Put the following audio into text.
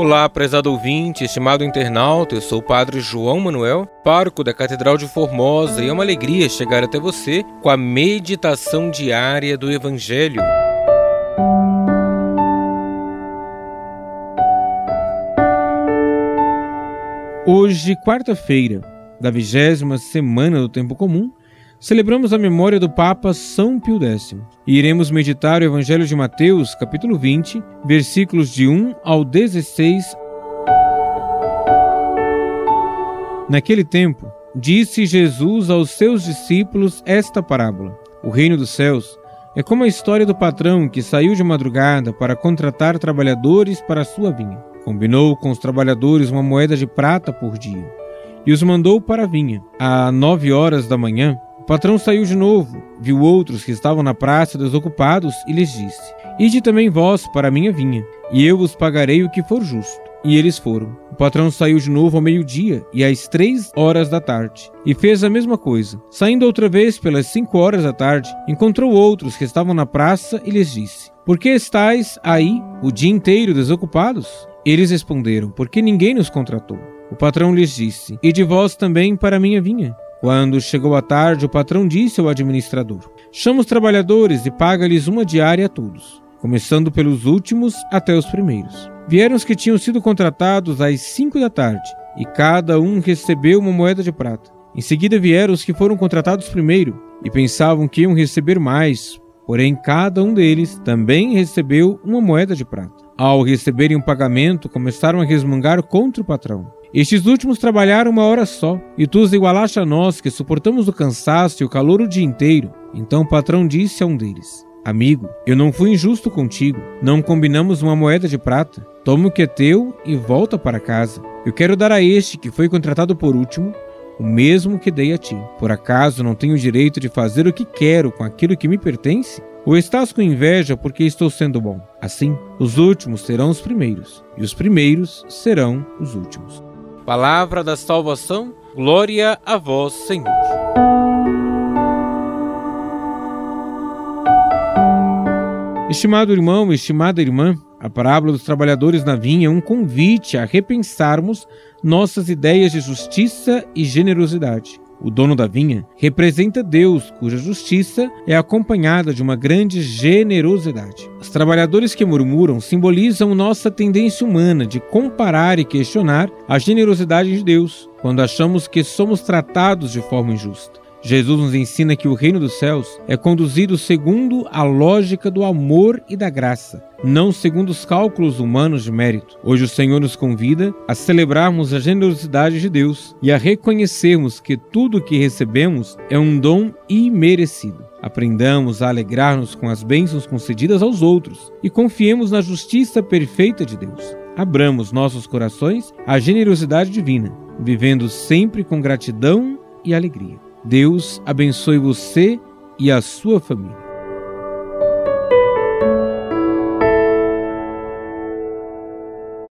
Olá, prezado ouvinte, estimado internauta, eu sou o Padre João Manuel, pároco da Catedral de Formosa, e é uma alegria chegar até você com a meditação diária do Evangelho. Hoje, quarta-feira, da 20ª semana do Tempo Comum, celebramos a memória do Papa São Pio X e iremos meditar o Evangelho de Mateus, capítulo 20, versículos de 1 ao 16. Naquele tempo, disse Jesus aos seus discípulos esta parábola: O reino dos céus é como a história do patrão que saiu de madrugada para contratar trabalhadores para a sua vinha. Combinou com os trabalhadores uma moeda de prata por dia e os mandou para a vinha. Às 9 horas da manhã, o patrão saiu de novo, viu outros que estavam na praça desocupados e lhes disse: Ide também vós para a minha vinha, e eu vos pagarei o que for justo. E eles foram. O patrão saiu de novo ao meio-dia e às 3 horas da tarde, e fez a mesma coisa. Saindo outra vez pelas 5 horas da tarde, encontrou outros que estavam na praça e lhes disse: Por que estáis aí o dia inteiro desocupados? Eles responderam: Porque ninguém nos contratou. O patrão lhes disse: Ide vós também para a minha vinha. Quando chegou a tarde, o patrão disse ao administrador: Chama os trabalhadores e paga-lhes uma diária a todos, começando pelos últimos até os primeiros. Vieram os que tinham sido contratados às 5 da tarde, e cada um recebeu uma moeda de prata. Em seguida vieram os que foram contratados primeiro, e pensavam que iam receber mais, porém cada um deles também recebeu uma moeda de prata. Ao receberem o pagamento, começaram a resmungar contra o patrão. Estes últimos trabalharam 1 hora só, e tu os igualaste a nós, que suportamos o cansaço e o calor o dia inteiro. Então o patrão disse a um deles: Amigo, eu não fui injusto contigo. Não combinamos uma moeda de prata? Toma o que é teu e volta para casa. Eu quero dar a este, que foi contratado por último, o mesmo que dei a ti. Por acaso não tenho o direito de fazer o que quero com aquilo que me pertence? Ou estás com inveja porque estou sendo bom? Assim, os últimos serão os primeiros, e os primeiros serão os últimos. Palavra da salvação, glória a vós, Senhor. Estimado irmão, estimada irmã, a parábola dos trabalhadores na vinha é um convite a repensarmos nossas ideias de justiça e generosidade. O dono da vinha representa Deus, cuja justiça é acompanhada de uma grande generosidade. Os trabalhadores que murmuram simbolizam nossa tendência humana de comparar e questionar a generosidade de Deus, quando achamos que somos tratados de forma injusta. Jesus nos ensina que o reino dos céus é conduzido segundo a lógica do amor e da graça, não segundo os cálculos humanos de mérito. Hoje o Senhor nos convida a celebrarmos a generosidade de Deus e a reconhecermos que tudo o que recebemos é um dom imerecido. Aprendamos a alegrar-nos com as bênçãos concedidas aos outros e confiemos na justiça perfeita de Deus. Abramos nossos corações à generosidade divina, vivendo sempre com gratidão e alegria. Deus abençoe você e a sua família.